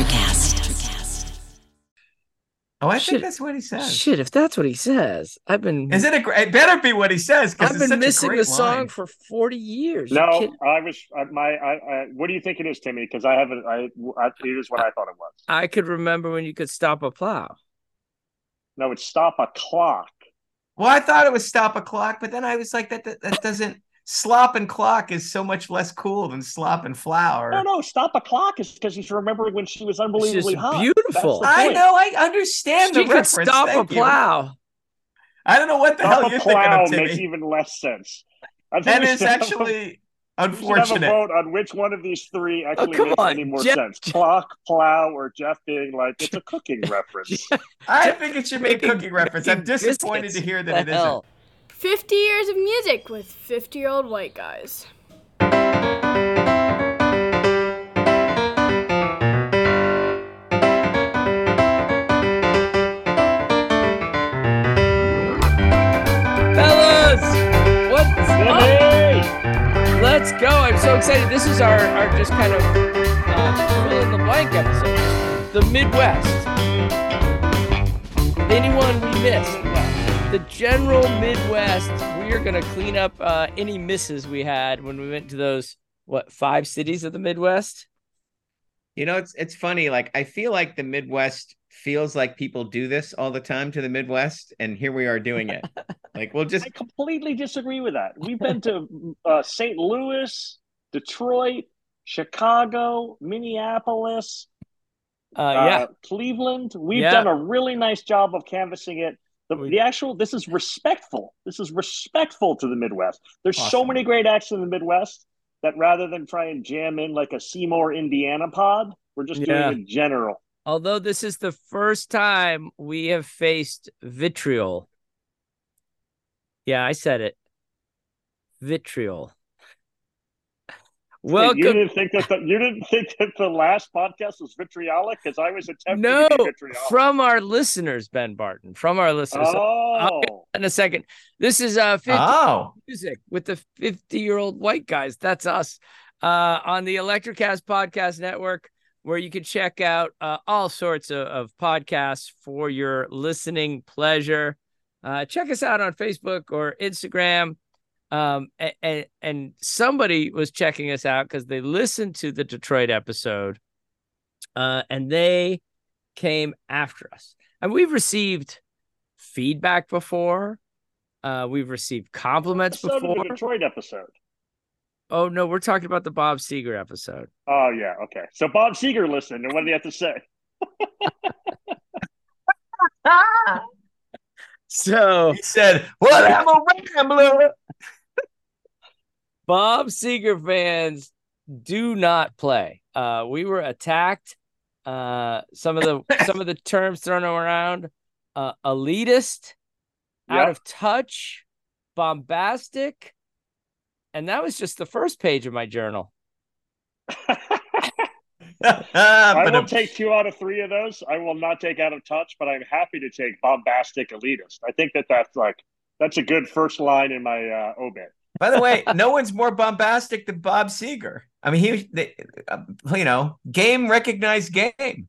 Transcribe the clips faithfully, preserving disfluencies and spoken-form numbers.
Electrocast. Oh, I Shit. think that's what he says. Shit, if that's what he says, I've been. Is it a? gr- It better be what he says because I've it's been such missing a great the song line. for forty years. You No, kidding? I was I, my. I, I, what do you think it is, Timmy? Because I haven't. I, I it is what I thought it was. I could remember when you could stop a plow. No, it's stop a clock. Well, I thought it was stop a clock, but then I was like, that that, that doesn't. Slop and clock is so much less cool than slop and flower. No, no, stop a clock is because he's remembering when she was unbelievably just hot. beautiful. That's the I point. know, I understand She the could reference. stop a Thank you. plow. I don't know what the Stop hell a you're thinking plow of, Timmy. makes even less sense. I think That we is should have a- actually we should have a unfortunate. vote on which one of these three actually come makes on, any more Jeff- sense: clock, plow, or Jeff being like it's a cooking reference. I think it should be a Making- cooking reference. I'm making disappointed biscuits. to hear The that it hell? isn't. fifty years of music with fifty-year-old white guys. Fellas, what's up? Timmy! Let's go. I'm so excited. This is our, our just kind of uh, fill in the blank episode. The Midwest. Anyone we missed? The general Midwest. We are going to clean up uh, any misses we had when we went to those, what, five cities of the Midwest? You know, it's it's funny. Like, I feel like the Midwest feels like people do this all the time to the Midwest, and here we are doing it. Like, we'll just I completely disagree with that. We've been to uh, Saint Louis, Detroit, Chicago, Minneapolis, Uh, uh, yeah. Cleveland. We've Yeah. done a really nice job of canvassing it. The, We- the actual, this is respectful. This is respectful to the Midwest. There's so Awesome. many great acts in the Midwest that rather than try and jam in like a Seymour, Indiana pod, we're just Yeah. doing it general. Although this is the first time we have faced vitriol. Yeah, I said it. Vitriol. You Welcome. didn't think that the, you didn't think that the last podcast was vitriolic because I was attempting No, to be vitriolic. from our listeners, Ben Barton. From our listeners. So, Oh, in a second. This is uh fifty oh, music with the fifty-year-old white guys. That's us. Uh on the Electrocast Podcast Network, where you can check out uh, all sorts of, of podcasts for your listening pleasure. Uh, check us out on Facebook or Instagram. Um, and, and, and somebody was checking us out because they listened to the Detroit episode, uh, and they came after us. And we've received feedback before. Uh, we've received compliments so did before. the Detroit episode. Oh, no, we're talking about the Bob Seger episode. Oh yeah, okay. So Bob Seger listened, and what did he have to say? So he said, "Well, I'm a rambler." Bob Seger fans do not play. Uh, we were attacked. Uh, some of the some of the terms thrown around: uh, elitist, out Yep. of touch, bombastic, and that was just the first page of my journal. I But will um, take two out of three of those. I will not take out of touch, but I'm happy to take bombastic elitist. I think that that's like that's a good first line in my uh, obit. by the way, no one's more bombastic than Bob Seger. I mean, he, they, uh, you know, game recognized game.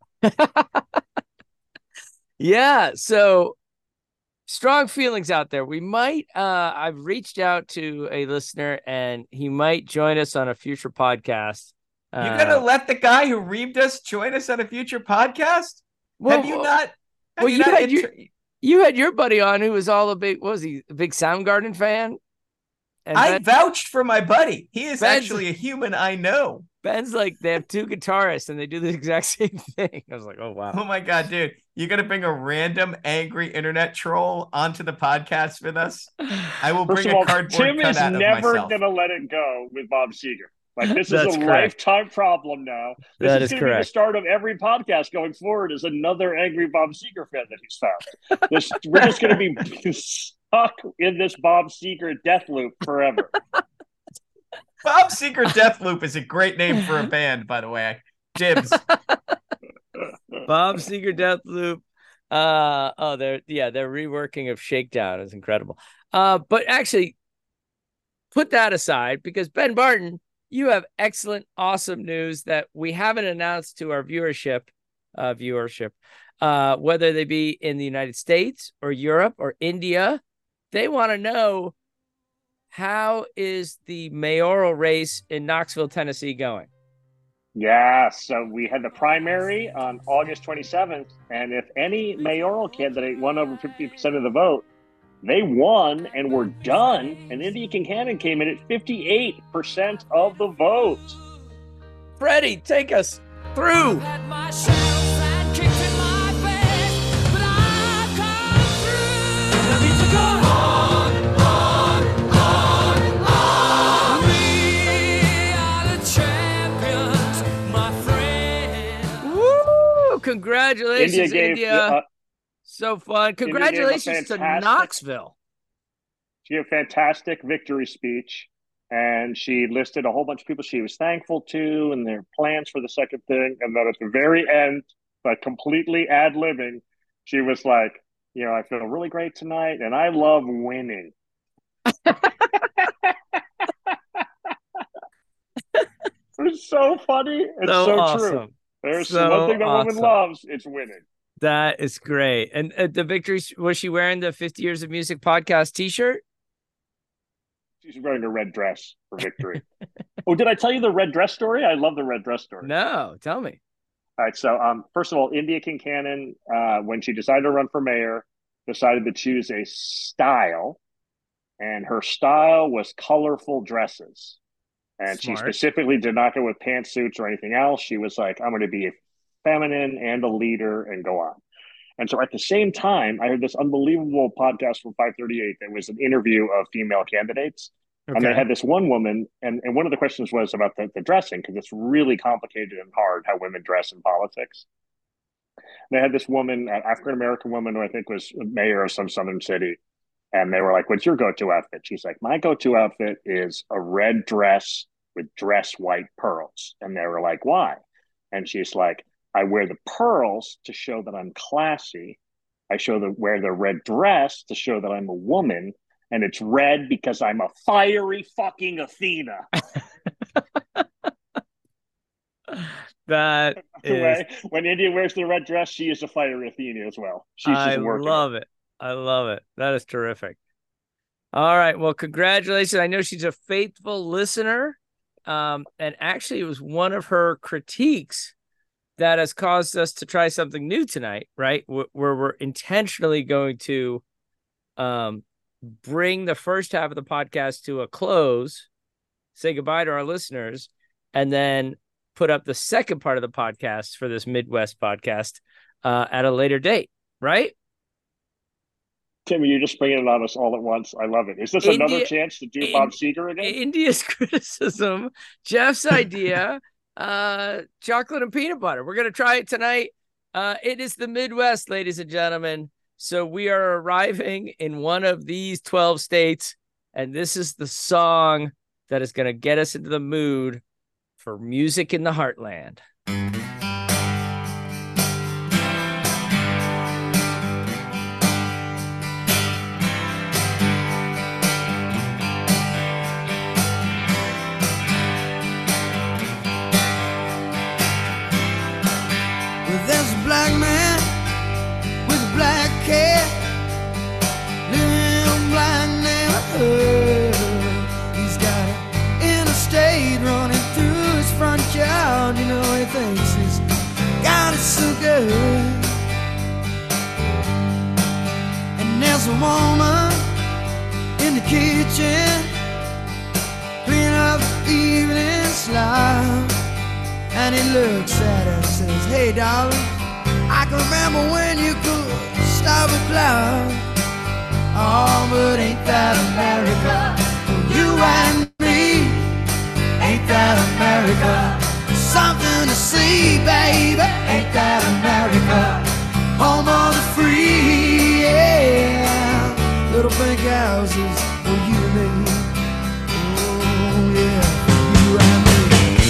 Yeah, so strong feelings out there. We might uh I've reached out to a listener and he might join us on a future podcast. You're Uh, gonna let the guy who reamed us join us on a future podcast? well, have you not? Have well, you, you not had your- intro- you had your buddy on who was all a big, what was he, a big Soundgarden fan? And I Ben, vouched for my buddy. He is Ben's- actually a human I know. Ben's like, they have two guitarists and they do the exact same thing. I was like, oh, wow. Oh my god, dude! You're gonna bring a random angry internet troll onto the podcast with us? I will First bring of all, a cardboard Tim is cutout of never myself. going to let it go with Bob Seger. Like this is That's a correct. lifetime problem now. This That is, is going to be the correct. start of every podcast going forward. Is another angry Bob Seger fan that he's found. This, we're just going to be stuck in this Bob Seger death loop forever. Bob Seger Deathloop is a great name for a band, by the way. Dibs. Bob Seger Deathloop. Uh, oh, they're, yeah, their reworking of Shakedown is incredible. Uh, but actually, put that aside because Ben Barton, you have excellent, awesome news that we haven't announced to our viewership uh, viewership. Uh, whether they be in the United States or Europe or India, they want to know, how is the mayoral race in Knoxville, Tennessee going? Yeah, so we had the primary on August twenty-seventh, and if any mayoral candidate won over fifty percent of the vote, they won and were done, and India Kincannon came in at fifty-eight percent of the vote. Freddie, take us through. Woo! Congratulations, India. Gave, India. Uh, so fun. Congratulations to Knoxville. She gave a fantastic victory speech, and she listed a whole bunch of people she was thankful to and their plans for the second thing. And then at the very end, but completely ad-libbing, she was like, you know, I feel really great tonight, and I love winning. It's so funny. It's so, so awesome. true. There's so one thing that awesome. woman loves, it's winning. That is great. And uh, the victory, was she wearing the fifty Years of Music podcast t-shirt? She's wearing a red dress for victory. Oh, did I tell you the red dress story? I love the red dress story. No, tell me. All right. So, um, first of all, India Kincannon, uh, when she decided to run for mayor, decided to choose a style, and her style was colorful dresses. And Smart. She specifically did not go with pantsuits or anything else. She was like, I'm going to be feminine and a leader and go on. And so at the same time, I heard this unbelievable podcast from five thirty-eight that was an interview of female candidates. Okay. And they had this one woman, and, and one of the questions was about the, the dressing, because it's really complicated and hard how women dress in politics. They had this woman, an African-American woman, who I think was mayor of some southern city. And they were like, what's your go-to outfit? She's like, my go-to outfit is a red dress with dress white pearls. And they were like, why? And she's like, I wear the pearls to show that I'm classy. I show the wear the red dress to show that I'm a woman. And it's red because I'm a fiery fucking Athena. That is... way, when India wears the red dress, she is a fiery Athena as well. She's I just working love it. I love it. That is terrific. All right. Well, congratulations. I know she's a faithful listener. Um, and actually, it was one of her critiques that has caused us to try something new tonight, right? Where we're intentionally going to um, bring the first half of the podcast to a close, say goodbye to our listeners, and then put up the second part of the podcast for this Midwest podcast uh, at a later date, right? Timmy, you're just bringing it on us all at once. I love it. Is this India, another chance to do in, Bob Seger again? India's criticism, Jeff's idea, uh, chocolate and peanut butter. We're going to try it tonight. Uh, it is the Midwest, ladies and gentlemen. So we are arriving in one of these twelve states, and this is the song that is going to get us into the mood for music in the heartland. There's a black man with a black cat living in a black neighborhood. He's got an interstate running through his front yard. You know, he thinks he's got it so good. And there's a woman in the kitchen cleaning up the evening slime. And he looks at her and says, hey, darling, I can remember when you could stop a cloud. Oh, but ain't that America? For you and me, ain't that America? Something to see, baby, ain't that America? Home of the free, yeah. Little pink houses for you and me. Oh, yeah, you and me.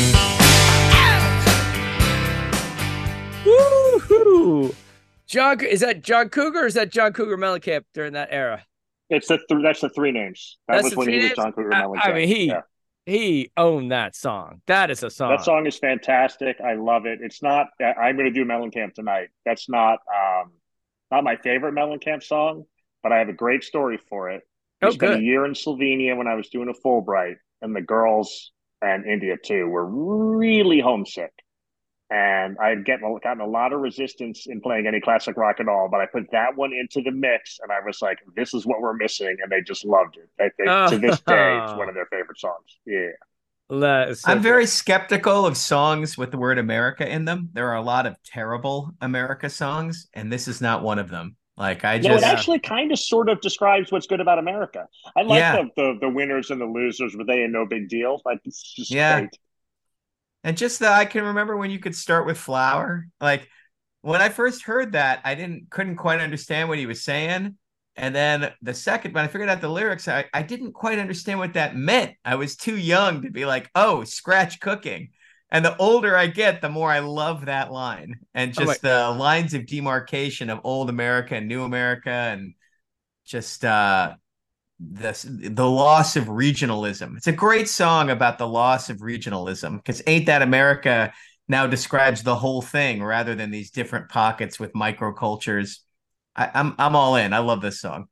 Woo-hoo. John, is that John Cougar or is that John Cougar Mellencamp during that era? It's the th- that's the three names. That that's was when he names? was John Cougar I, Mellencamp. I mean, he yeah. He owned that song. That is a song. That song is fantastic. I love it. It's not. I'm going to do Mellencamp tonight. That's not um, not my favorite Mellencamp song, but I have a great story for it. We Oh, spent good. a year in Slovenia when I was doing a Fulbright, and the girls and India too were really homesick. And I had gotten, gotten a lot of resistance in playing any classic rock at all, but I put that one into the mix, and I was like, "This is what we're missing," and they just loved it. They, they, Oh. To this day, it's one of their favorite songs. Yeah. That is so I'm good. very skeptical of songs with the word America in them. There are a lot of terrible America songs, and this is not one of them. Like I No, just it actually kind of sort of describes what's good about America. I like Yeah. the, the the winners and the losers, but they ain't no big deal. Like it's just Yeah. great. And just that I can remember when you could start with flower. Like when I first heard that, I didn't couldn't quite understand what he was saying. And then the second, when I figured out the lyrics, I, I didn't quite understand what that meant. I was too young to be like, oh, scratch cooking. And the older I get, the more I love that line. And Oh my- just the lines of demarcation of old America and new America and just uh this the loss of regionalism. It's a great song about the loss of regionalism because Ain't That America now describes the whole thing rather than these different pockets with microcultures. I, I'm I'm all in. I love this song.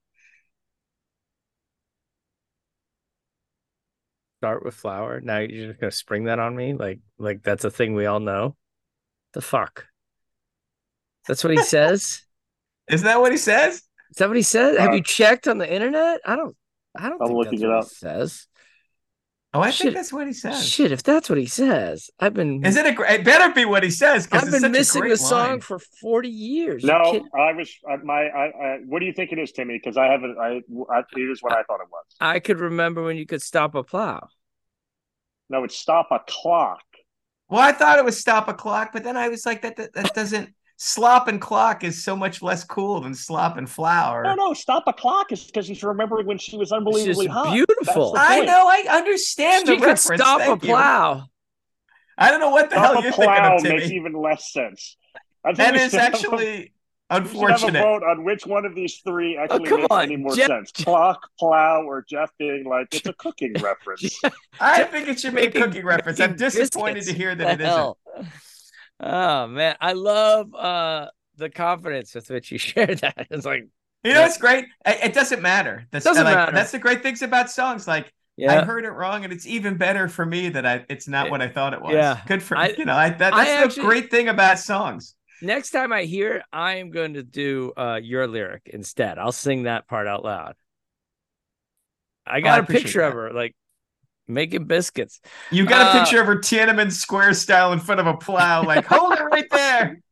Start with flower. Now you're just gonna spring that on me? Like, like that's a thing we all know. The fuck? That's what he says? Isn't that what he says? Is that what he says? Have Uh, you checked on the internet? I don't I don't I'm think looking that's it what up. he says. Oh, I Shit. think that's what he says. Shit, if that's what he says, I've been Is it a? gr- It better be what he says because I've it's been such missing a the great song line. for forty years. You No, kidding? I was I, my. I, I, what do you think it is, Timmy? Because I haven't. I, I it is what I thought it was. I could remember when you could stop a plow. No, it's stop a clock. Well, I thought it was stop a clock, but then I was like, that that, that doesn't. Slop and clock is so much less cool than slop and flower. No, no, stop a clock is because he's remembering when she was unbelievably She's hot. beautiful. That's the I point. know. I understand She the could reference. stop a Thank you. plow. I don't know what the Stop hell a you're thinking plow of, Timmy. makes even less sense. I think That we is should have a- actually we should have a unfortunate. vote on which one of these three actually come makes on, any more Jeff- sense. Clock, plow, or Jeff being like, it's a cooking reference. I Jeff- think it should be a making- cooking reference. I'm making disappointed biscuits. to hear that The it isn't. hell? Oh man, I love uh the confidence with which you shared that. It's like, You know, it's great. It, it doesn't matter. That's Doesn't like, matter. That's the great things about songs. Like I yeah, heard it wrong, and it's even better for me that I it's not what I thought it was. Yeah. Good for I- you know. I that, I that's the actually- great thing about songs. next time I hear it, I am going to do uh your lyric instead. I'll sing that part out loud. I I got a appreciate picture of that. her like making biscuits. You got a Uh, picture of her Tiananmen Square style in front of a plow. Like hold it right there.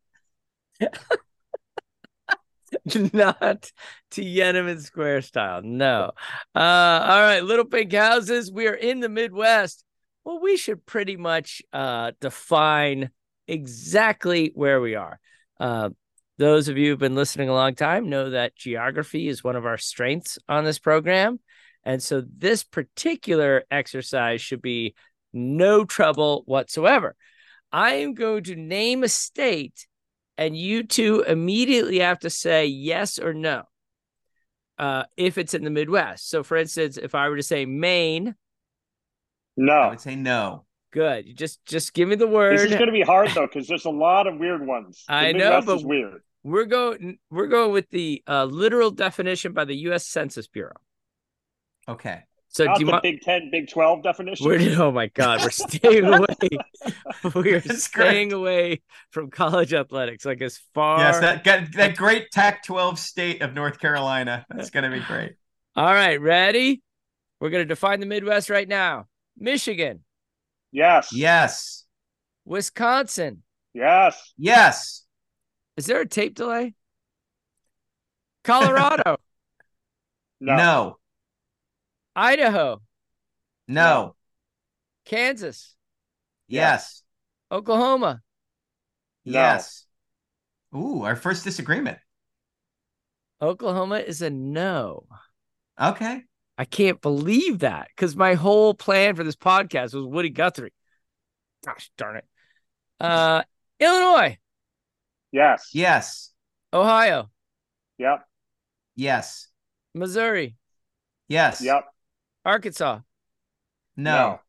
Not Tiananmen Square style. No. Uh, all right, Little Pink Houses. We are in the Midwest. Well, we should pretty much uh, define exactly where we are. Uh, those of you who've been listening a long time know that geography is one of our strengths on this program. And so this particular exercise should be no trouble whatsoever. I am going to name a state, and you two immediately have to say yes or no uh, if it's in the Midwest. So, for instance, if I were to say Maine, I No. would say no. good. You just just give me the word. This is going to be hard, though, because there's a lot of weird ones. The I know, Midwest but is weird. We're going. We're going with the uh, literal definition by the U S Census Bureau. Okay. So, Not do you the want? Big Ten, Big twelve definition. We're, oh my God, we're staying away. We are That's staying great. away from college athletics, like as far. Yes, that got that great T A C twelve state of North Carolina. That's gonna be great. All right, ready? We're going to define the Midwest right now. Michigan, Yes. Yes. Wisconsin. Yes. Yes. Is there a tape delay? Colorado, No. No. Idaho, No. Kansas, Yes. Oklahoma, No. Yes. Ooh, our first disagreement. Oklahoma is a no. Okay. I can't believe that because my whole plan for this podcast was Woody Guthrie. Gosh darn it. Uh, Illinois, Yes. Yes. Ohio, Yep. Yes. Missouri, Yes. Yep. Arkansas, No.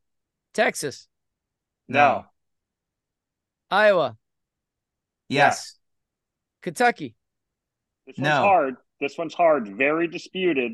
Texas, No. Iowa, Yes. Kentucky. This one's No. hard. This one's hard. Very disputed.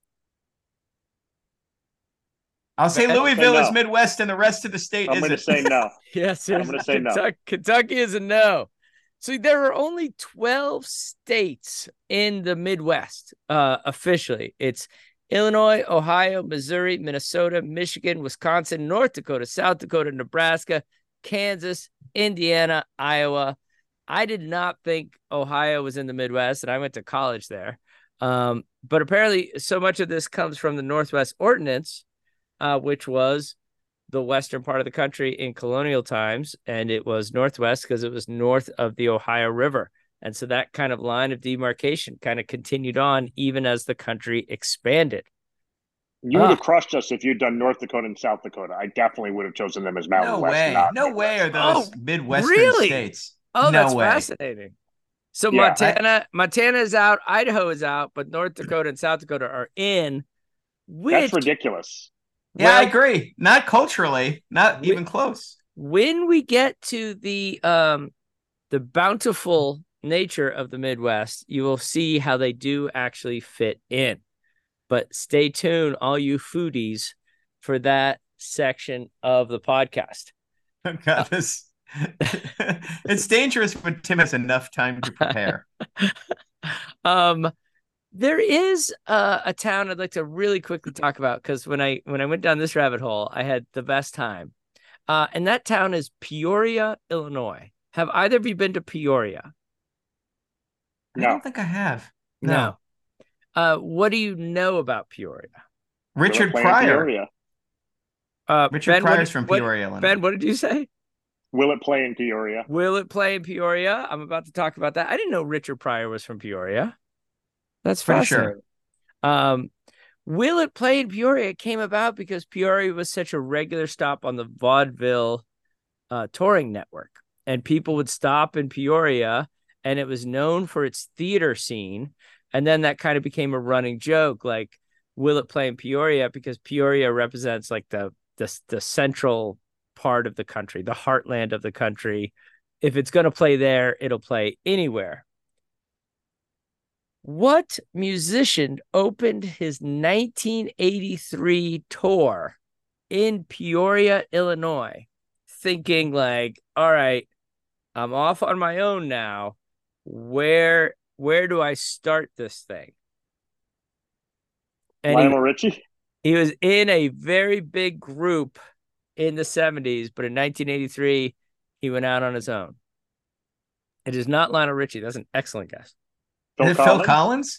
I'll say Ben- Louisville Say is no. Midwest and the rest of the state I'm going to isn't. say no. Yes, I'm it is. gonna say no. Kentucky, Kentucky is a no. So there are only twelve states in the Midwest uh, officially. It's Illinois, Ohio, Missouri, Minnesota, Michigan, Wisconsin, North Dakota, South Dakota, Nebraska, Kansas, Indiana, Iowa. I did not think Ohio was in the Midwest, and I went to college there. Um, but apparently so much of this comes from the Northwest Ordinance, uh, which was the western part of the country in colonial times, and it was Northwest because it was north of the Ohio River. And so that kind of line of demarcation kind of continued on even as the country expanded. You would Ah. have crushed us if you'd done North Dakota and South Dakota. I definitely would have chosen them as Mountain No West. way. Not No Midwest. way are those Oh, Midwestern really? states. Oh, no that's way. fascinating. So Yeah, I- Montana, Montana is out, Idaho is out, but North Dakota and South Dakota are in. Which, That's ridiculous. Yeah, I well, agree. Not culturally, not We- even close. when we get to the um the bountiful nature of the Midwest, you will see how they do actually fit in. But stay tuned, all you foodies, for that section of the podcast. God, this it's dangerous when Tim has enough time to prepare. um there is uh, a town I'd like to really quickly talk about, because when I when I went down this rabbit hole, I had the best time. Uh, and that town is Peoria, Illinois. Have either of you been to Peoria? I No. don't think I have. No. Uh, what do you know about Peoria? Richard Will it play in Pryor. Peoria? Uh, Richard Ben, what Pryor's did- from what- Peoria, Illinois. Ben, what did you say? Will it play in Peoria? Will it play in Peoria? I'm about to talk about that. I didn't know Richard Pryor was from Peoria. That's Pretty sure. fascinating. Um, will it play in Peoria? It came about because Peoria was such a regular stop on the vaudeville uh, touring network, and people would stop in Peoria, and it was known for its theater scene. And then that kind of became a running joke, like, will it play in Peoria? Because Peoria represents like the the, the central part of the country, the heartland of the country. If it's going to play there, it'll play anywhere. What musician opened his nineteen eighty-three tour in Peoria, Illinois, thinking like, all right, I'm off on my own now. Where where do I start this thing? And he, Lionel Richie? he was in a very big group in the seventies, but in nineteen eighty-three, he went out on his own. It is not Lionel Richie. That's an excellent guess. Is it Phil Collins?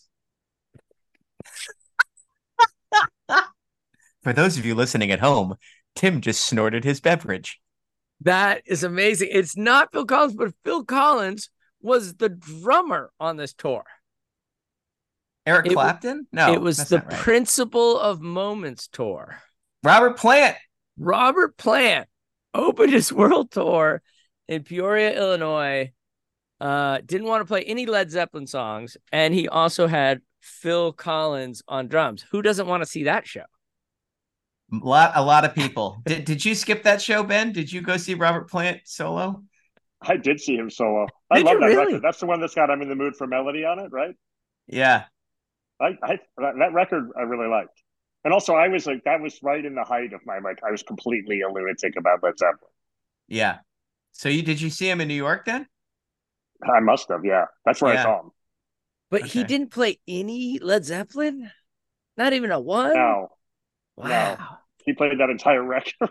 For those of you listening at home, Tim just snorted his beverage. That is amazing. It's not Phil Collins, but Phil Collins was the drummer on this tour. Eric It- Clapton? No, it was that's the not right. Principle of Moments tour. Robert Plant. Robert Plant opened his world tour in Peoria, Illinois. Uh, didn't want to play any Led Zeppelin songs, and he also had Phil Collins on drums. Who doesn't want to see that show? A lot, a lot of people. Did Did you skip that show, Ben? Did you go see Robert Plant solo? I did see him solo. I Did love you that really? record. That's the one that's got I'm in the Mood for Melody on it, right? Yeah. I, I that, that record I really liked. And also I was like, that was right in the height of my, like, I was completely a lunatic about Led Zeppelin. Yeah. So you did you see him in New York then? I must have, yeah. That's where Yeah. I saw him. But he Okay. didn't play any Led Zeppelin? Not even a one? No, Wow. he played that entire record.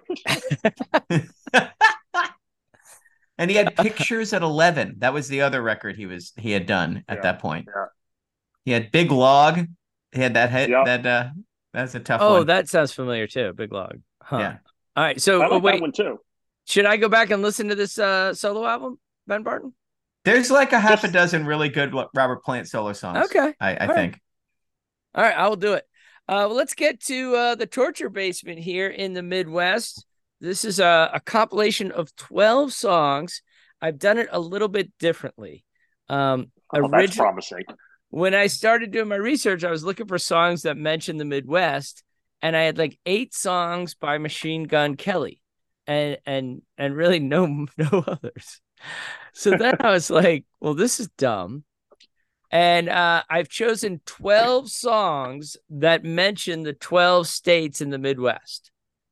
And he had Pictures at eleven. That was the other record he was he had done at Yeah, that point. yeah. He had Big Log. He had that hit. Yep. That uh, that's a tough Oh, one. that sounds familiar too. Big Log. Huh. Yeah. All right. So I oh, like wait, that one too. should I go back and listen to this uh, solo album, Ben Barton? There's like a half a Just- dozen really good Robert Plant solo songs. Okay. I, I All right. think. All right, I will do it. Uh, well, let's get to uh, the torture basement here in the Midwest. This is a, a compilation of twelve songs. I've done it a little bit differently. Um, Oh, that's origi- promising. when I started doing my research, I was looking for songs that mentioned the Midwest, and I had like eight songs by Machine Gun Kelly. and and and really no no others. So then I was like, well, this is dumb. And uh, I've chosen twelve songs that mention the twelve states in the Midwest.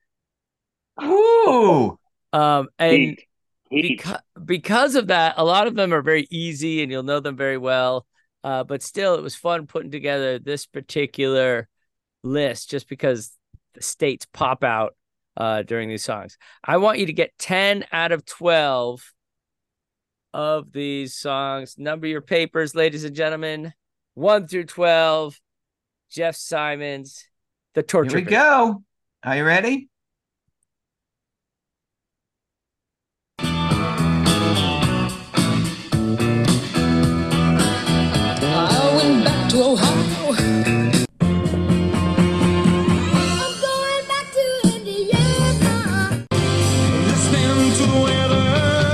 Ooh. Um, and Heat. Heat. because because of that, a lot of them are very easy and you'll know them very well. Uh, but still, it was fun putting together this particular list just because the states pop out uh, during these songs. I want you to get ten out of twelve of these songs. Number your papers, ladies and gentlemen. one through twelve. Jeff Simons, The Torture. Here we Bit. go. Are you ready? I went back to Ohio. I'm going back to Indiana. Listening to the weather.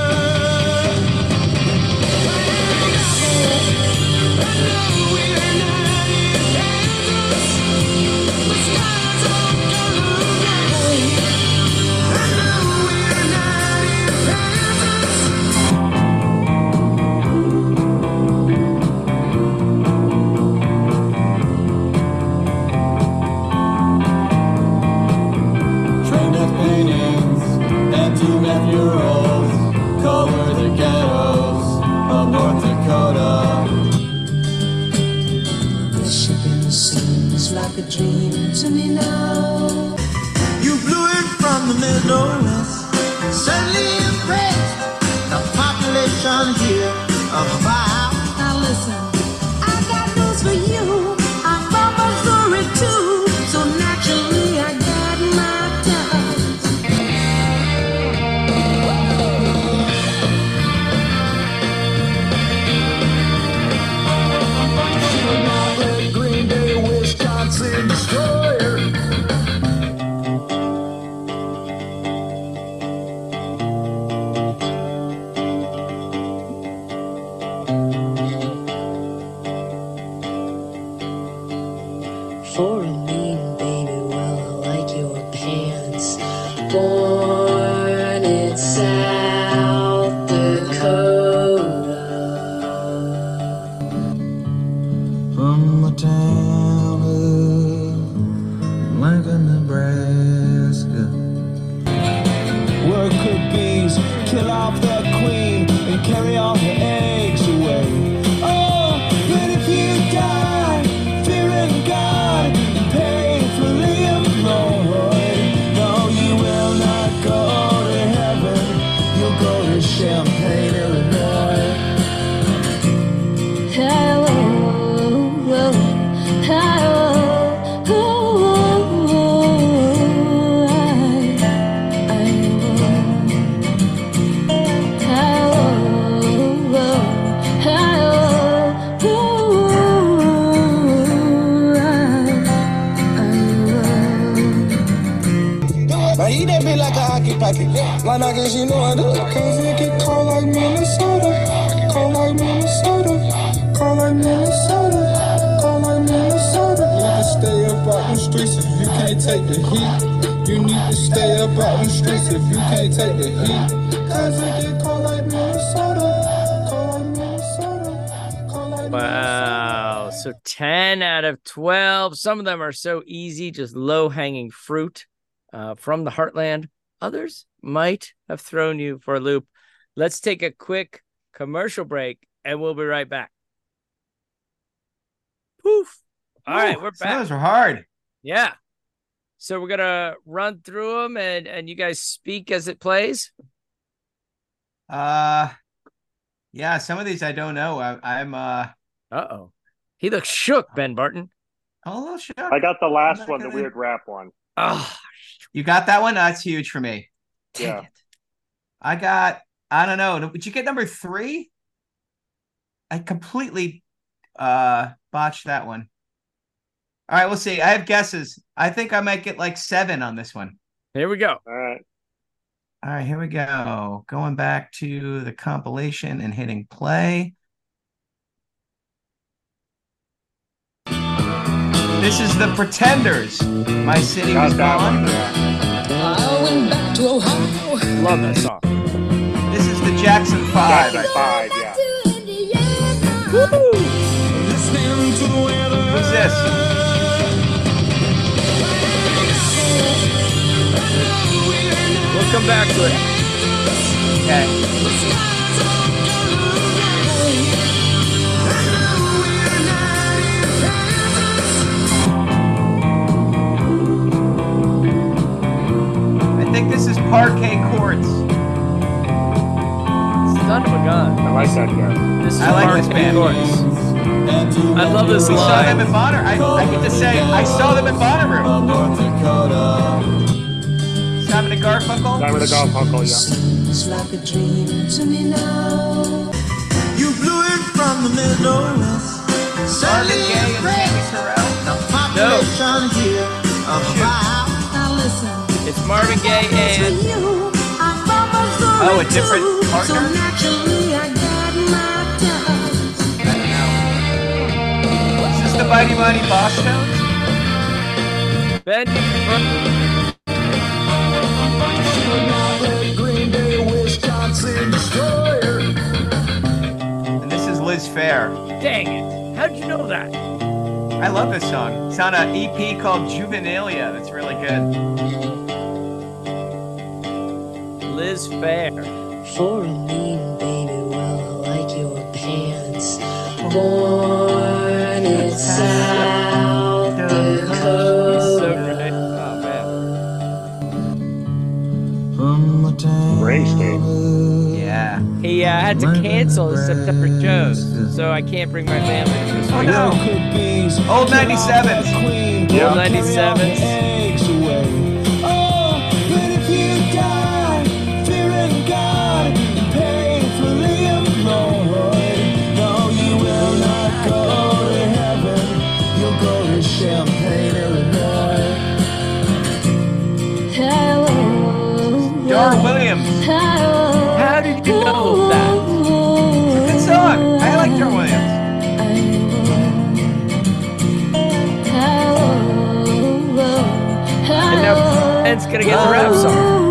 Trained at paintings and two murals cover the ghettos of North Dakota. Michigan seems like a dream to me now. You blew it from the Midwest, certainly impressed the population here of about. Now listen, I got news for you. I'm from Missouri too, so naturally I got my ties. Green Bay, Wisconsin destroyer. For a mean baby, well, I like your pants. Born in South Dakota. From the town of Lincoln, Nebraska. Work cookies, kill off the queen, and carry all her eggs away. Oh, but if you die, fearing God, painfully employed, no, you will not go to heaven. You'll go to Champaign, Illinois. Hello, hello, Now eat that bit like a hockey pocket. Why not? Cause you know I do. Cause it get cold like Minnesota. Cold like Minnesota. Cold like Minnesota. Cold like Minnesota. You need to stay up out the streets if you can't take the heat. You need to stay up out the streets if you can't take the heat. Cause it get cold like Minnesota. Cold like Minnesota. Cold like Wow. So ten out of twelve. Some of them are so easy, just low hanging fruit uh, from the heartland. Others might have thrown you for a loop. Let's take a quick commercial break and we'll be right back. Poof. All right, Ooh, we're some of back. Those are hard. Yeah. So we're going to run through them and, and you guys speak as it plays. Uh, yeah, some of these I don't know. I, I'm uh, Uh-oh. He looks shook, Ben Barton. a little shocked. I got the I'm last not one, the gonna- weird rap one. Oh, You got that one? That's huge for me. dang Yeah. it. I got, I don't know. Did you get number three? I completely uh botched that one. All right, we'll see. I have guesses. I think I might get like seven on this one. Here we go. All right. All right, here we go. Going back to the compilation and hitting play. This is the Pretenders. My City Was Got that Gone. one. Yeah. I going back to Ohio. Love that song. This is the Jackson Five. Jackson Five, yeah. Listening to the weather. Who's this? We'll come back to it. Okay. I think this is Parquet Courts. Son of a gun. I like that guy. This is I like Mark this band. Courts. I love this We saw them line. at Bonner. I, I get to say, I saw them at Bonnaroo. Simon and Garfunkel. Simon the Garfunkel, yeah. Seems like a dream to me now. You blew it from the Midwest. Marvin Gaye and Sammy Terrell. Population here of about. Now listen. It's Marvin Gaye and You, I'm from Missouri Oh, a different too, partner? So naturally I got my doubts. Is this the Mighty Mighty Boss Tones? Ben. Green Bay, Wisconsin destroyer. And this is Liz Fair. Dang it. How'd you know that? I love this song. It's on an E P called Juvenilia. That's really good. Liz Fair. For a mean baby, well, I like your pants. Born in South Dakota. So great. Oh, man. From the town. Springsteen. Yeah. He uh, had to cancel his September shows, so I can't bring my family to this Oh, weekend. no. Cookies. Old ninety-sevens. Old ninety-sevens. Eggs away. Oh, but if you die, fearing God, painfully employed, no, you will not go to heaven. You'll go to Champaign, Illinois. Dar Williams. How did you know that? Good song. I like Dar Williams. And now Ben's gonna get the rap song.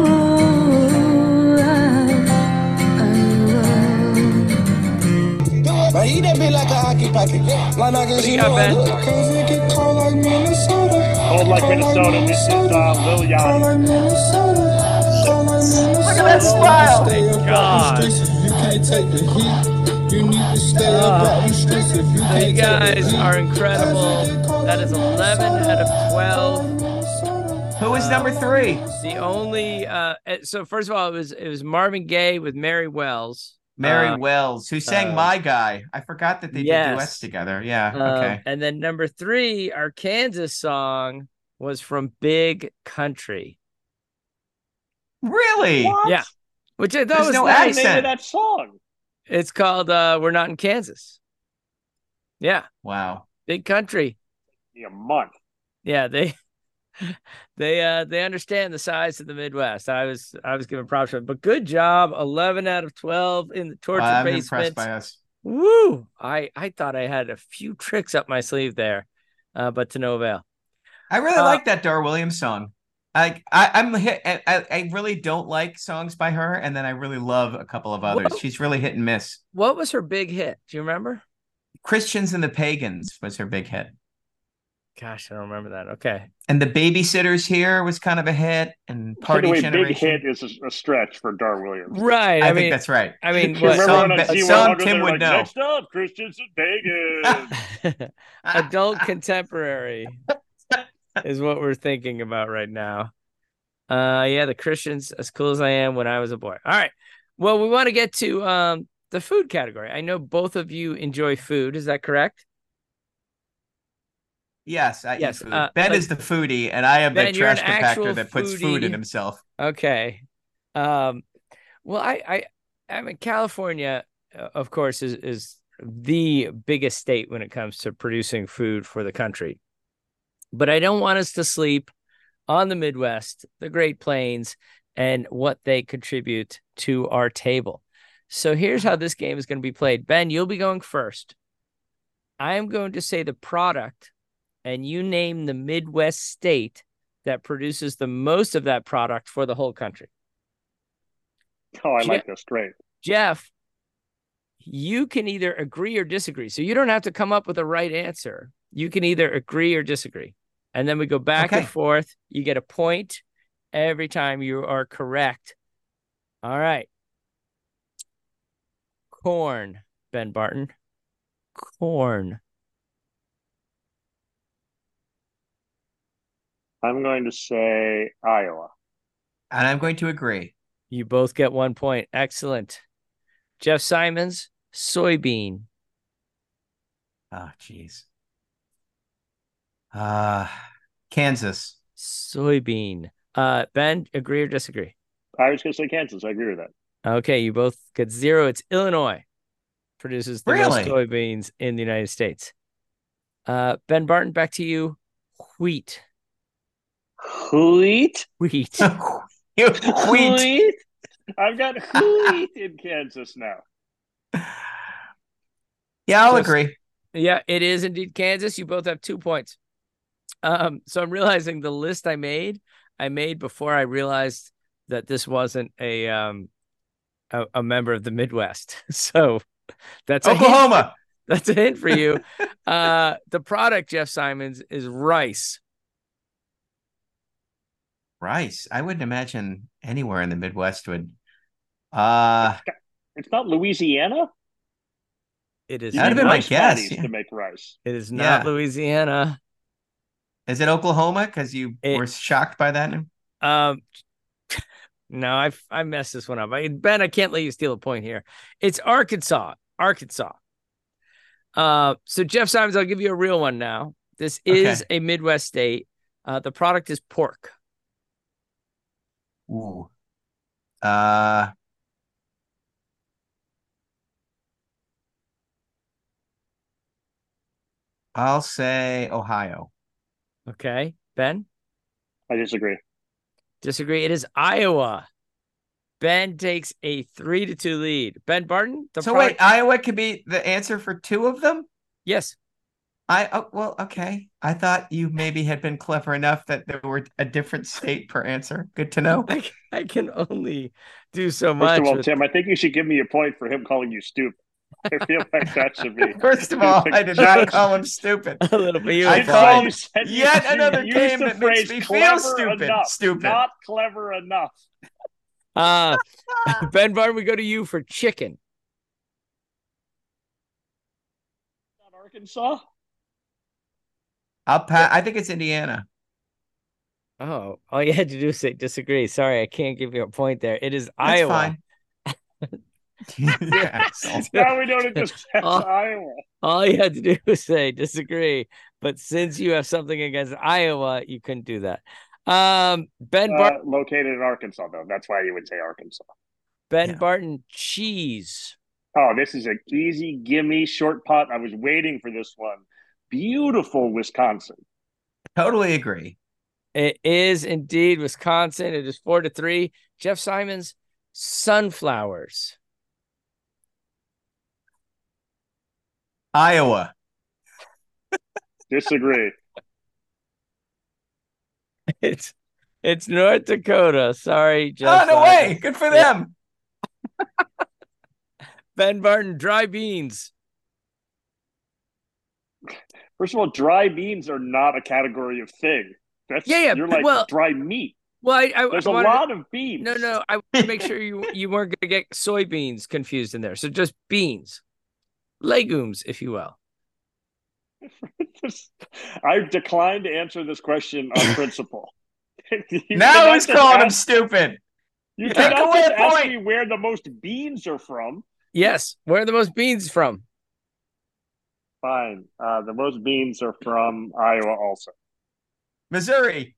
Now eat that bitch like a hockey pocket. Why not get do you you got, Ben? Cause it get cold like Minnesota. Cold like Minnesota. This is uh, Lil Cold Yachty. like Minnesota. Cold like Minnesota. Look at that smile. Stay up God. out the streets if you can't take the heat. You need to stay up out the streets if you You can't take the guys heat. are incredible. That is eleven out of twelve. Who is number three? The only uh eh, so first of all, it was it was Marvin Gaye with Mary Wells. Mary Uh, Wells, who sang uh, My Guy. I forgot that they yes. did duets together. Yeah. Um, Okay. And then number three, our Kansas song was from Big Country. Really? Yeah. Which I thought There's was no nice. Name accent. of that song. It's called uh We're Not in Kansas. Yeah, Wow. Big Country. Be a month. Yeah, they they uh they understand the size of the Midwest. I was I was giving props to it. But good job. eleven out of twelve in the torture I'm basement. impressed by us. Woo! I I thought I had a few tricks up my sleeve there, uh, but to no avail. I really Uh, like that Dar Williams song. I, I I'm hit. I, I really don't like songs by her, and then I really love a couple of others. Whoa. She's really hit and miss. What was her big hit? Do you remember? Christians and the Pagans was her big hit, Gosh, I don't remember that. Okay. and the Babysitters Here was kind of a hit, and By the Party way, Generation. big hit is a, a stretch for Dar Williams. Right. I, I, think mean, that's right. I mean, You what? remember Song when on Ba- Z song one hundred Tim they were would like, know. next up, Christians and Pagans. Adult contemporary is what we're thinking about right now. Uh, yeah, the Christians, as cool as I am when I was a boy. All right. Well, we want to get to um the food category. I know both of you enjoy food. Is that correct? Yes, I Yes, eat food. uh, Ben uh, is the foodie, and I am Ben, the you're an trash actual compactor that puts food in foodie. himself. Okay. Um, well, I, I, I mean, California, uh, of course, is is the biggest state when it comes to producing food for the country. But I don't want us to sleep on the Midwest, the Great Plains, and what they contribute to our table. So here's how this game is going to be played. Ben, you'll be going first. I am going to say the product, and you name the Midwest state that produces the most of that product for the whole country? Oh, I Je- like this. Great. Jeff, you can either agree or disagree. So you don't have to come up with a right answer. You can either agree or disagree. And then we go back Okay. and forth. You get a point every time you are correct. All right. Corn, Ben Barton. Corn. I'm going to say Iowa. And I'm going to agree. You both get one point. Excellent. Jeff Simons, soybean. Oh, jeez. Uh, Kansas. Soybean. Uh, Ben, agree or disagree? I was going to say Kansas. I agree with that. Okay, you both get zero. It's Illinois. Produces the Really? most soybeans in the United States. Uh, Ben Barton, back to you. Wheat. Wheat? Wheat. Wheat. Wheat? I've got wheat in Kansas now. Yeah, I'll Just- agree. Yeah, it is indeed Kansas. You both have two points. Um, so I'm realizing the list I made, I made before I realized that this wasn't a um a, a member of the Midwest. So that's a hint. Oklahoma. That's a hint for you. uh, the product, Jeff Simons, is rice. Rice. I wouldn't imagine anywhere in the Midwest would. Uh, It's not Louisiana? It is. You That'd need have been my rice guess, paddies yeah. to make rice. It is not Yeah. Louisiana. is it Oklahoma? Because you It- were shocked by that. Um, no, I I messed this one up. I, Ben, I can't let you steal a point here. It's Arkansas. Arkansas. Uh, so Jeff Simons, I'll give you a real one now. This is a Midwest state. Uh, the product is pork. Ooh. Uh, I'll say Ohio. Okay, Ben, I disagree. disagree. It is Iowa. Ben takes a three to two lead. Ben Barton. The So product- wait, Iowa could be the answer for two of them? Yes. I oh, well, okay. I thought you maybe had been clever enough that there were a different state per answer. Good to know. I, I can only do so First much. of all, with- Tim, I think you should give me a point for him calling you stupid. I feel like that should be. First of all, I did not call him stupid. a little bit. You I were It's called fine. why you said you- yet you another used game the that makes phrase me feel clever stupid. enough, Stupid. Not clever enough. Uh, Ben Barton, we go to you for chicken. Not Arkansas? I'll pa- I think it's Indiana. Oh, all you had to do is say disagree. Sorry, I can't give you a point there. It is That's Iowa. fine. You asshole. Now we know it just says Oh. Iowa. All you had to do was say disagree. But since you have something against Iowa, you couldn't do that. Um, Ben Uh, Barton, located in Arkansas, though. That's why you would say Arkansas. Ben yeah. Barton, cheese. Oh, this is an easy gimme short pot. I was waiting for this one. Beautiful Wisconsin. Totally agree. It is indeed Wisconsin. It is four to three. Jeff Simons, sunflowers. Iowa. Disagree. It's it's North Dakota. Sorry, Jeff. Oh, no Simons. way. Good for them. Ben Barton, dry beans. First of all, dry beans are not a category of thing. That's Yeah, yeah, You're like well- dry meat. Well, I, I There's I a wanted to- lot of beans. No, no, I want to make sure you you weren't going to get soybeans confused in there. So just beans, legumes, if you will. I declined to answer this question on principle. You Now cannot he's just calling him ask- stupid. You Take cannot away just a ask point. me where the most beans are from. Yes, where are the most beans from? Fine. Uh, the most beans are from Iowa also. Missouri.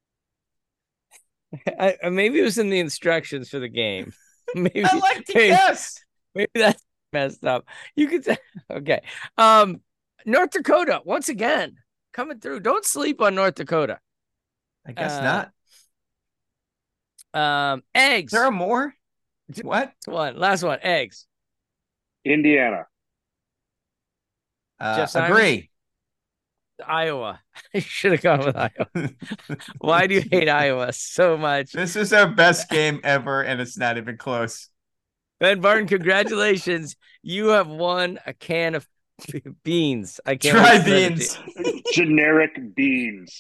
I, I- maybe it was in the instructions for the game. Maybe I like to maybe, guess. maybe that's messed up. You could say okay. Um, North Dakota once again coming through. Don't sleep on North Dakota. I guess Uh, not. Um, eggs. Is there are more? What? One last one. Eggs. Indiana. Uh, Jeff Simons? agree. Iowa. I should have gone with Iowa. Why do you hate Iowa so much? This is our best game ever, and it's not even close. Ben Barton, congratulations. You have won a can of beans. I can't Try wait to send it to beans. you. Generic beans.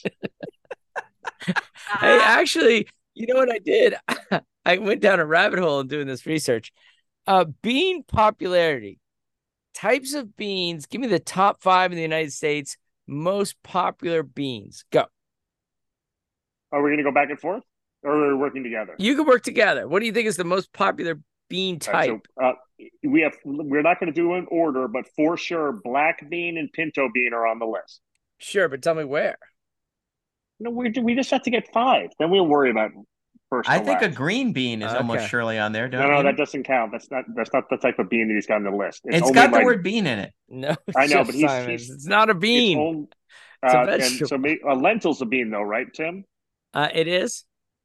Hey, actually, you know what I did? I went down a rabbit hole in doing this research. Uh, bean popularity. Types of beans. Give me the top five in the United States most popular beans. Go. Are we going to go back and forth, or are we working together? You can work together. What do you think is the most popular bean All right, type? so, uh, we have. We're not going to do an order, but for sure, black bean and pinto bean are on the list. Sure, but tell me where. No, we we just have to get five. Then we'll worry about first. I to think a last. green bean is Okay. almost surely on there, don't No, no, you? that doesn't count. That's not. That's not the type of bean that he's got on the list. it's only got the like- word bean in it. No, I know, Jeff but he's- Simons. he's- It's not a It's bean. only, It's a uh, and vegetable. so ma- a lentil's a bean, though, right, Tim? Uh, it is.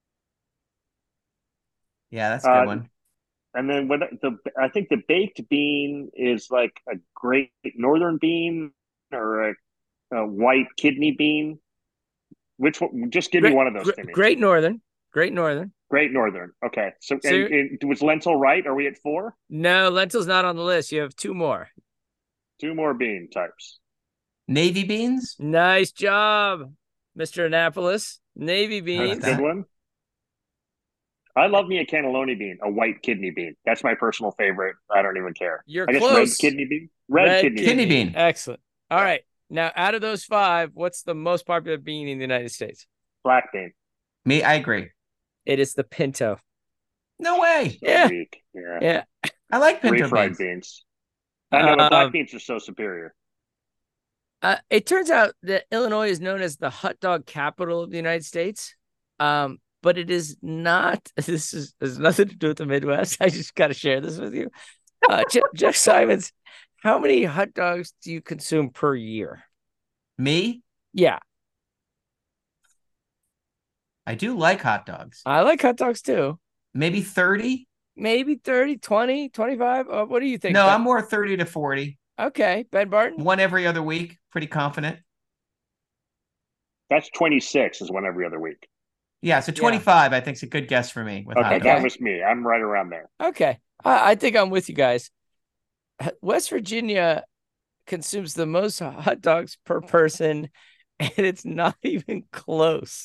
Yeah, that's a Uh, good one. And then when the I think the baked bean is like a great northern bean or a, a white kidney bean. Which one? Just give me Great- one of those, Great, Timmy. Great Northern. Great Northern. Great northern. Okay, so, So and, you're- and was lentil right? Are we at four? No, lentil's not on the list. You have two more. Two more bean types. Navy beans? Nice job, Mister Annapolis. Navy How beans. about Good that? one. I love me a cannelloni bean, a white kidney bean. That's my personal favorite. I don't even care. You're I guess close. red kidney bean. Red, kidney, Kidney bean. bean. Excellent. All right. Now, out of those five, what's the most popular bean in the United States? Black bean. Me, I agree. It is the pinto. No way. So Yeah. weak. Yeah. Yeah. I like pinto Refried beans. beans. I know, but black Um, beans are so superior. Uh, it turns out that Illinois is known as the hot dog capital of the United States. Um, but it is not. This is has nothing to do with the Midwest. I just got to share this with you. Uh, Jeff, Jeff Simons, how many hot dogs do you consume per year? Me, Yeah, I do like hot dogs. I like hot dogs too. Maybe thirty? Maybe thirty, twenty, twenty-five. Uh, what do you think? No, Ben? I'm more thirty to forty. Okay. Ben Barton? One every other week. Pretty confident. That's twenty-six is one every other week. Yeah, so twenty-five I think is a good guess for me with Okay, hot Okay. that dogs. was me. I'm right around there. Okay. I, I think I'm with you guys. West Virginia consumes the most hot dogs per person, and it's not even close.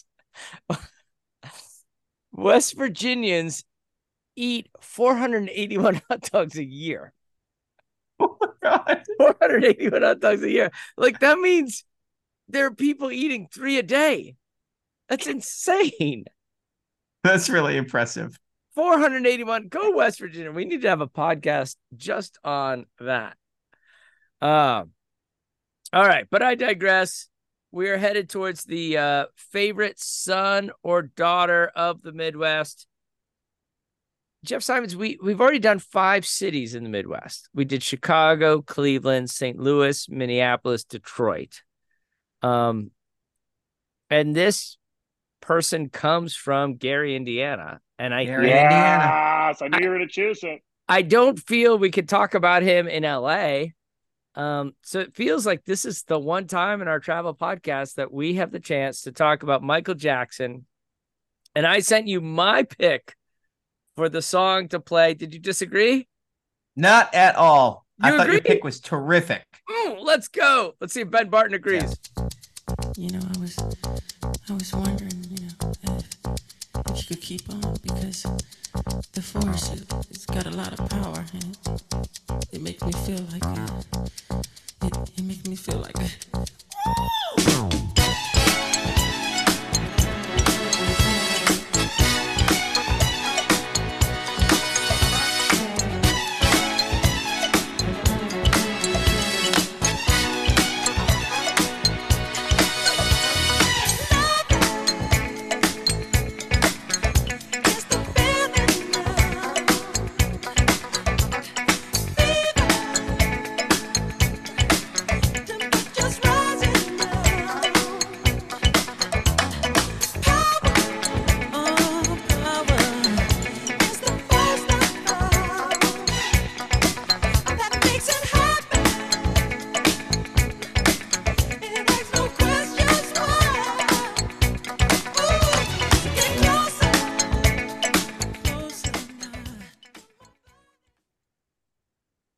West Virginians eat four hundred eighty-one hot dogs a year. Oh my God. four hundred eighty-one hot dogs a year. Like, that means there are people eating three a day. That's insane. That's really impressive. four hundred eighty-one. Go West Virginia. We need to have a podcast just on that. Um, all right, but I digress. We are headed towards the uh, favorite son or daughter of the Midwest. Jeff Simons, we, we've already done five cities in the Midwest. We did Chicago, Cleveland, Saint Louis, Minneapolis, Detroit. Um, and this person comes from Gary, Indiana. And I, Gary, Indiana. Yes, I knew you were going to choose it. I don't feel we could talk about him in L A. Um, so it feels like this is the one time in our travel podcast that we have the chance to talk about Michael Jackson. And I sent you my pick for the song to play. Did you disagree? Not at all. I You thought your agree? pick was terrific. Mm, let's go. Let's see if Ben Barton agrees. You know, I was, I was wondering, you know, if, if you could keep on because the force, it, it's got a lot of power and it, it makes me feel like, uh, it, it makes me feel like.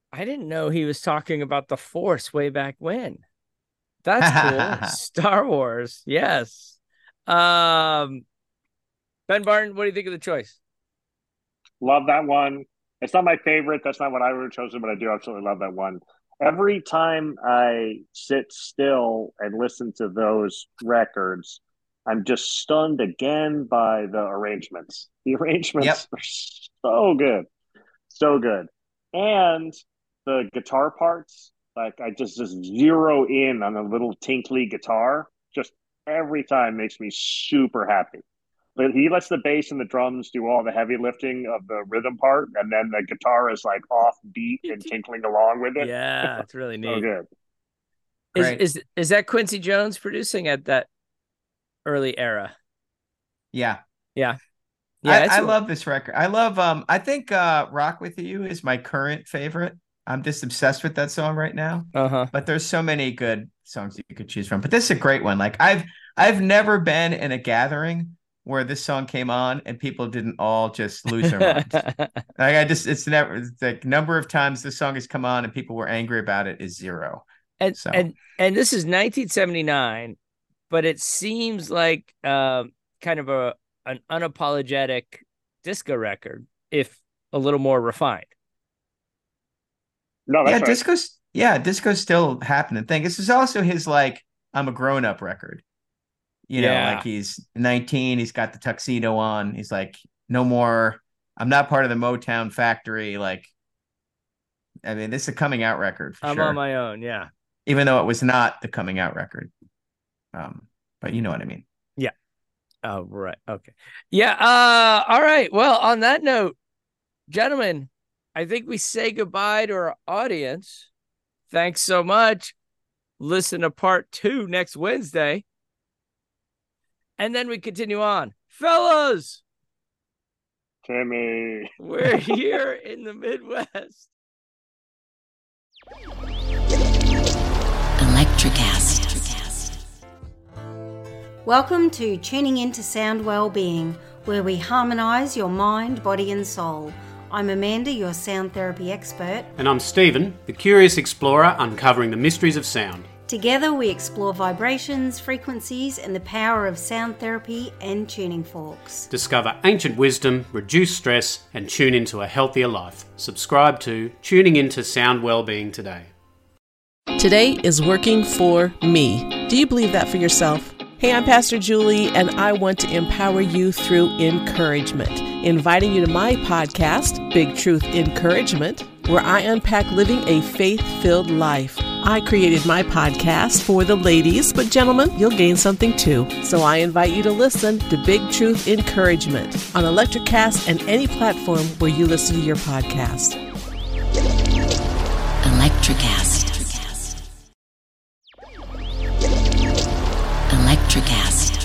I didn't know he was talking about the Force way back when. That's cool. Star Wars. Yes. Um, Ben Barton, what do you think of the choice? Love that one. It's not my favorite. That's not what I would have chosen, but I do absolutely love that one. Every time I sit still and listen to those records, I'm just stunned again by the arrangements. The arrangements Yep. are so good. So good. And the guitar parts, like I just, just zero in on a little tinkly guitar, just every time makes me super happy. But he lets the bass and the drums do all the heavy lifting of the rhythm part, and then the guitar is like off beat and tinkling along with it. Yeah, it's really So neat. good. Is, Great. is is that Quincy Jones producing at that early era? Yeah. Yeah. Yeah, I, it's I a- love this record. I love um I think uh Rock With You is my current favorite. I'm just obsessed with that song right now. Uh-huh. But there's so many good songs you could choose from. But this is a great one. Like I've I've never been in a gathering where this song came on and people didn't all just lose their minds. Like I just it's never it's the number of times this song has come on and people were angry about it is zero. And So and and this is nineteen seventy-nine, but it seems like um kind of a an unapologetic disco record, if a little more refined. No, yeah, that's right. disco's yeah, disco's still happening thing. This is also his like I'm a grown up record. You know, Yeah. like he's nineteen, he's got the tuxedo on. He's like, no more, I'm not part of the Motown factory. Like, I mean, this is a coming out record for I'm sure. on my own. Yeah. Even though it was not the coming out record. Um, but you know what I mean. Oh, right. Okay. Yeah. Uh, all right. Well, on that note, gentlemen, I think we say goodbye to our audience. Thanks so much. Listen to part two next Wednesday. And then we continue on. Fellas, Timmy. we're here in the Midwest. Electricast. Welcome to Tuning Into Sound Wellbeing, where we harmonise your mind, body and soul. I'm Amanda, your sound therapy expert. And I'm Stephen, the curious explorer uncovering the mysteries of sound. Together we explore vibrations, frequencies and the power of sound therapy and tuning forks. Discover ancient wisdom, reduce stress, and tune into a healthier life. Subscribe to Tuning Into Sound Wellbeing today. Today is working for me. Do you believe that for yourself? Hey, I'm Pastor Julie, and I want to empower you through encouragement. Inviting you to my podcast, Big Truth Encouragement, where I unpack living a faith-filled life. I created my podcast for the ladies, but gentlemen, you'll gain something too. So I invite you to listen to Big Truth Encouragement on Electricast and any platform where you listen to your podcast. Electricast. Electricast.